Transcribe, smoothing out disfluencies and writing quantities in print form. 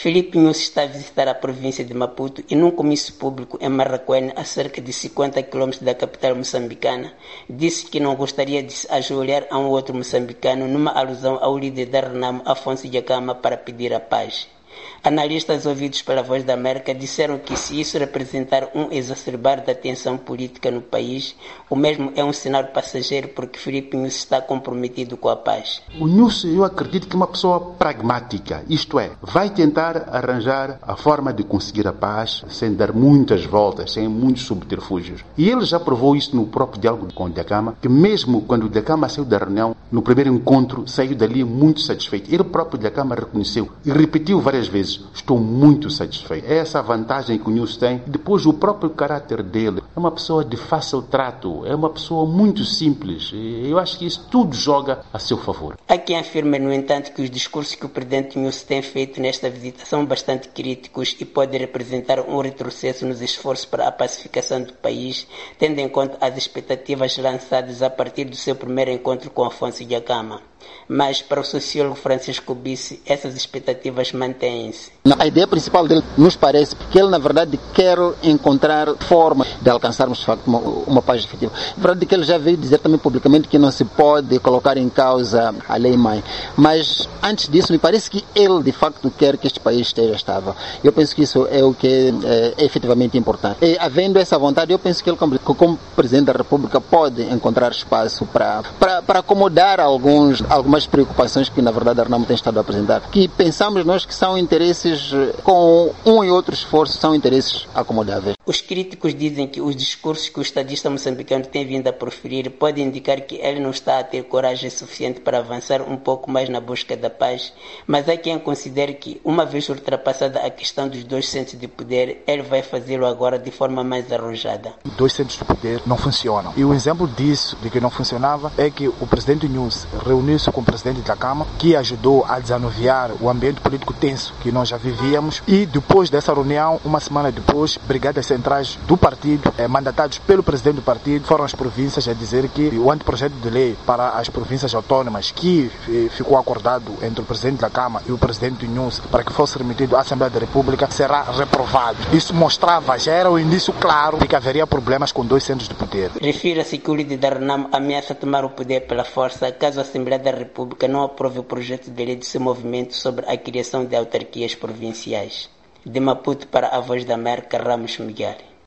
Filipe Nyusi está a visitar a província de Maputo e num comício público em Marraquene, a cerca de 50 km da capital moçambicana, disse que não gostaria de se ajoelhar a um outro moçambicano numa alusão ao líder da Renamo, Afonso Dhlakama, para pedir a paz. Analistas ouvidos pela Voz da América disseram que se isso representar um exacerbar da tensão política no país, o mesmo é um sinal passageiro porque Filipe Nyusi está comprometido com a paz. O Nyusi, eu acredito que é uma pessoa pragmática, isto é, vai tentar arranjar a forma de conseguir a paz sem dar muitas voltas, sem muitos subterfúgios. E ele já provou isso no próprio diálogo com o Dhlakama, que mesmo quando o Dhlakama saiu da reunião, no primeiro encontro, saiu dali muito satisfeito. Ele próprio, Dhlakama, reconheceu e repetiu várias vezes: estou muito satisfeito. É essa a vantagem que o Nyusi tem. Depois, o próprio caráter dele é uma pessoa de fácil trato, é uma pessoa muito simples. Eu acho que isso tudo joga a seu favor. Há quem afirma, no entanto, que os discursos que o presidente Nyusi tem feito nesta visita são bastante críticos e podem representar um retrocesso nos esforços para a pacificação do país, tendo em conta as expectativas lançadas a partir do seu primeiro encontro com Afonso Dhlakama. Mas, para o sociólogo Francisco Bissi, essas expectativas mantêm-se. A ideia principal dele nos parece que ele, na verdade, quer encontrar forma de alcançarmos, de facto, uma paz efetiva. Na verdade, que ele já veio dizer também publicamente que não se pode colocar em causa a lei-mãe. Mas, antes disso, me parece que ele, de facto, quer que este país esteja estável. Eu penso que isso é o que é efetivamente importante. E, havendo essa vontade, eu penso que ele, como Presidente da República, pode encontrar espaço para acomodar algumas preocupações que, na verdade, a Renamo tem estado a apresentar. Que pensamos nós que são interesses, com um e outro esforço, são interesses acomodáveis. Os críticos dizem que os discursos que o estadista moçambicano tem vindo a proferir podem indicar que ele não está a ter coragem suficiente para avançar um pouco mais na busca da paz, mas há quem considere que, uma vez ultrapassada a questão dos dois centros de poder, ele vai fazê-lo agora de forma mais arrojada. Dois centros de poder não funcionam. E o exemplo disso, de que não funcionava, é que o presidente Nyusi reuniu-se com o presidente Dhlakama, que ajudou a desanuviar o ambiente político tenso que nós já vivíamos. E depois dessa reunião, uma semana depois, brigadas centrais do partido, mandatados pelo presidente do partido, foram às províncias a dizer que o anteprojeto de lei para as províncias autónomas, que ficou acordado entre o presidente Dhlakama e o presidente Nyusi para que fosse remetido à Assembleia da República, será reprovado. Isso mostrava, já era um indício claro de que haveria problemas com dois centros de poder. Refira-se que o líder da Renamo ameaça tomar o poder pela força caso a Assembleia da República não aprove o projeto de lei do seu movimento sobre a criação de autarquias provinciais. De Maputo para a Voz da América, Ramos Miguel.